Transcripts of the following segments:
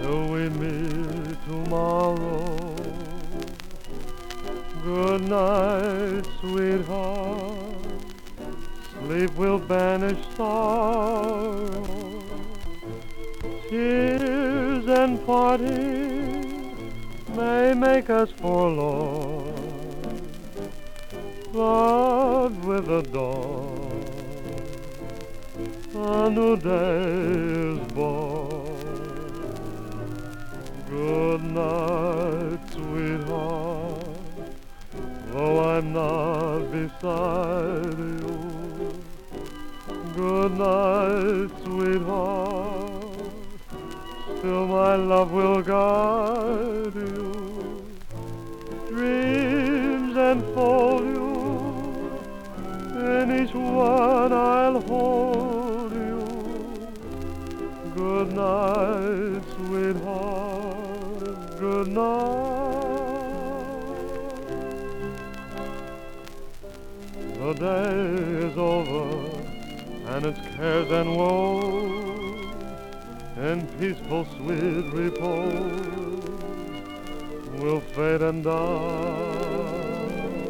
till we meet tomorrow. Good night, sweetheart. Sleep will banish sorrow. Tears and parting may make us forlorn, but with the dawn, a new day is born. Good night, sweetheart, though I'm not beside you. Good night, sweetheart, still my love will guide you. Dreams enfold you, in each one I'll hold you. Good night, sweetheart, good night. The day is over, and its cares and woes in peaceful sweet repose will fade and die.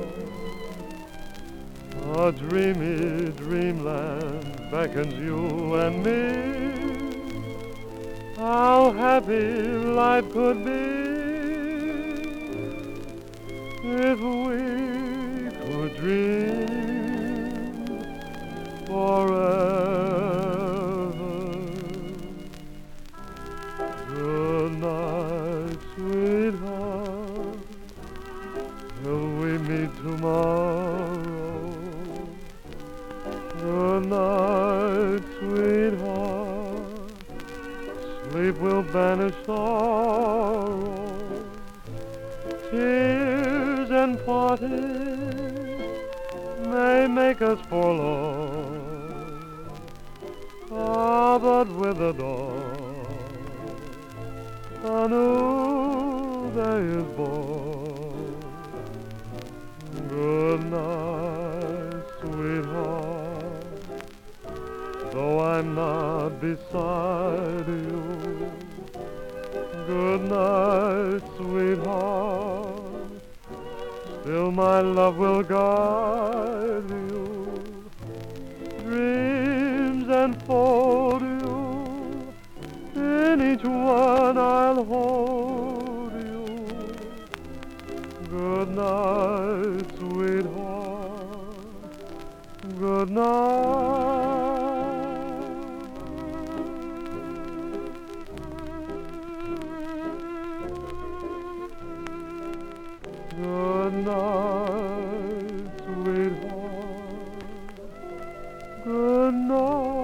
A dreamy dreamland beckons you and me. How happy life could be if we could dream forever. Good night, sweetheart, till we meet tomorrow. Good night, sweetheart, sleep will banish sorrow. Tears and parting may make us forlorn, but with the dawn, a new day is born. Good night, sweetheart, though I'm not beside you. Good night, sweetheart, still my love will guide you. Dreams enfold you, in each one I'll hold you. Good night, sweetheart, good night. Good night, sweetheart, good night.